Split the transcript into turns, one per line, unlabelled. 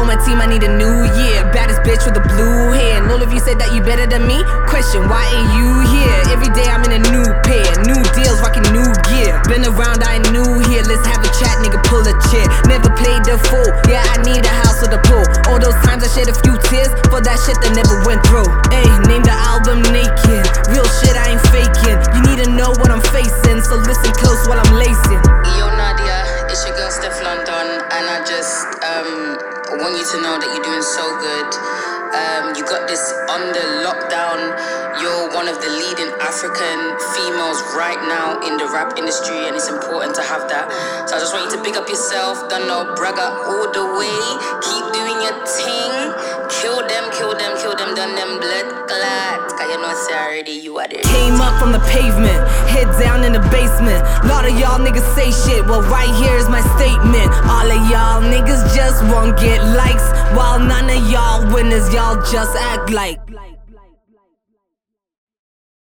told my team I need a new year. Baddest bitch with the blue hair. And all of you said that you better than me. Question, why ain't you here? Every day I'm in a new pair. New deals, rocking new gear. Been around, I ain't new here. Let's have a chat, nigga, pull a chair. Never played the fool. Yeah, I need a house with a pool. All those times I shed a few tears for that shit that never went through. Ayy, name the album Naked. Real shit, I ain't faking. You need to know what I'm facing, so listen close while I'm lacing.
Yo Nadia, it's your girl Steph London, and I just want you to know that you're doing so good. You got this under lockdown. You're one of the leading African females right now in the rap industry, and it's important to have that. So I just want you to big up yourself. Don't know, bragga all the way. Keep doing your thing. Kill them, done them blood clot. Cause you know, say already you are there.
Came up from the pavement, head down in the basement. Lot of y'all niggas say shit, well right here is my statement. All of y'all niggas just won't get likes, while none of y'all winners, y'all just act like